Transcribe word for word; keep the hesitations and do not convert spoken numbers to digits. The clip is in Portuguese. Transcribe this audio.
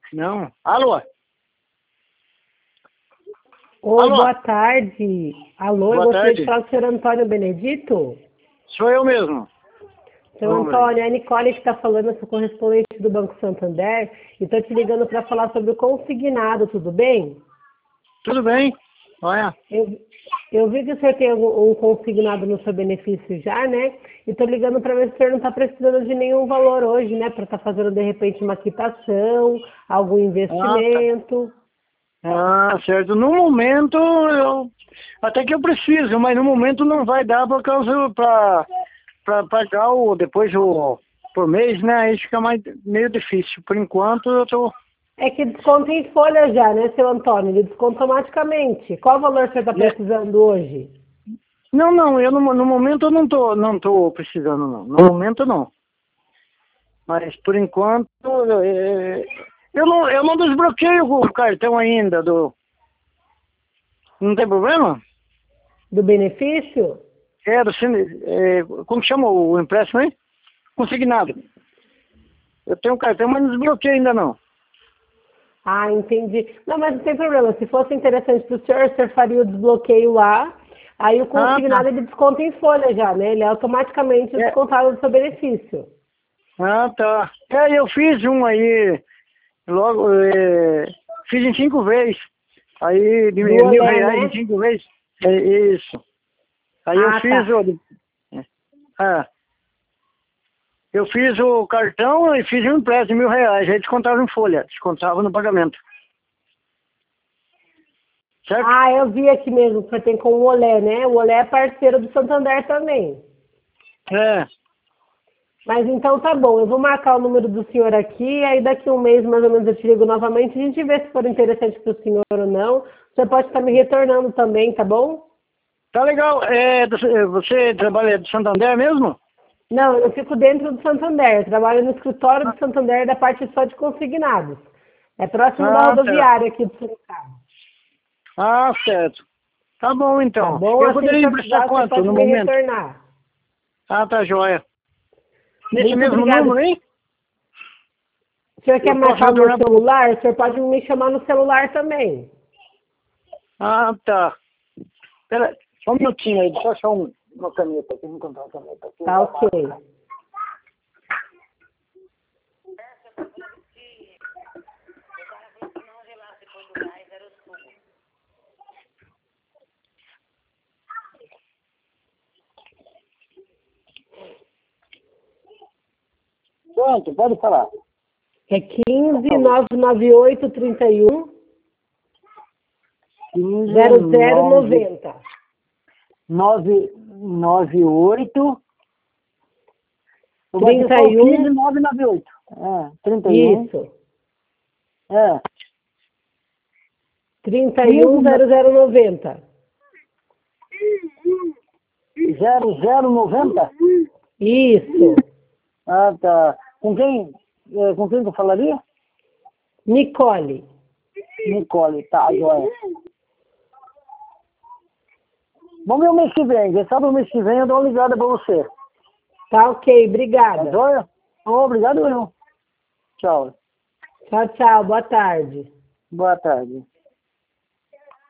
Não. Alô? Oi, Alô? boa tarde. Alô, eu Boa gostaria tarde. de falar com o senhor Antônio Benedito. Sou eu mesmo. Seu Vamos ver. Antônio, é a Nicole que está falando, eu sou correspondente do Banco Santander e estou te ligando para falar sobre o consignado, tudo bem? Tudo bem? Olha. Eu, eu vi que o senhor tem um, um consignado no seu benefício já, né? E estou ligando para ver se o senhor não está precisando de nenhum valor hoje, né? Para estar fazendo, de repente, uma quitação, algum Ah, tá. investimento. Ah, certo. No momento, eu... até que eu preciso, mas no momento não vai dar por causa para para pagar o depois o por mês, né? Aí fica mais meio difícil. Por enquanto eu tô. É que desconta em folha já, né, seu Antônio? Ele desconta automaticamente. Qual valor você está É. precisando hoje? Não, não, eu no, no momento eu não tô não tô precisando não. No momento não. Mas por enquanto é, eu não eu não desbloqueio o cartão ainda do. Não tem problema? Do benefício? É, do cine- é, como chama o empréstimo aí? Consignado. Eu tenho um cartão, mas não desbloqueio ainda não. Ah, entendi. Não, mas não tem problema. Se fosse interessante para o senhor, o senhor faria o desbloqueio lá. Aí o Ah, tá. consignado ele desconta em folha já, né? Ele é automaticamente É, descontado do seu benefício. ah, tá. É, eu fiz um aí, logo, é, fiz em cinco vezes. Aí, de Do mil Olé, reais em né? cinco vezes. É isso. Aí eu Ah, fiz tá. o. Ah, eu fiz o cartão e fiz um empréstimo de mil reais. Aí descontava em folha, descontava no pagamento. Certo? Ah, eu vi aqui mesmo que você tem com o Olé, né? O Olé é parceiro do Santander também. É. Mas então tá bom, eu vou marcar o número do senhor aqui, aí daqui a um mês mais ou menos eu te ligo novamente, a gente vê se for interessante para o senhor ou não. Você pode estar me retornando também, tá bom? Tá legal. É, do- você trabalha do Santander mesmo? Não, eu fico dentro do Santander, eu trabalho no escritório do Santander da parte só de consignados. É próximo da Ah, tá. rodoviária aqui do Sorocaba. Ah, certo. Tá bom, Tá então. bom? Eu Assim que poderia você emprestar precisar, você quanto pode no me momento? retornar. Ah, tá joia. Nesse Muito mesmo obrigada. número, hein? O senhor quer Eu posso marcar o meu retornar para... celular? O senhor pode me chamar no celular também. Ah, tá. Espera, só um minutinho aí. Deixa eu achar um, uma caneta aqui. Vou encontrar uma caneta aqui. Tá ok. Pronto, pode falar. É Por quinze, favor. nove nove oito, trinta e um, quinze, zero zero nove, noventa. nove, nove, oito. Vai ser só o quinze, trinta e um, nove, nove, oito. É, trinta e um. isso. É. trinta e quinze, um, zero zero noventa. zero, zero, noventa. Isso. Ah, tá. Com quem, eh, com quem que eu falaria? Nicole. Nicole, tá, joia. Vamos ver o mês que vem. Quem sabe o mês que vem eu dou uma ligada pra você. Tá ok, Tá obrigada. joia? Oh, obrigado, eu. Tchau. Tchau, tchau, boa tarde. Boa tarde.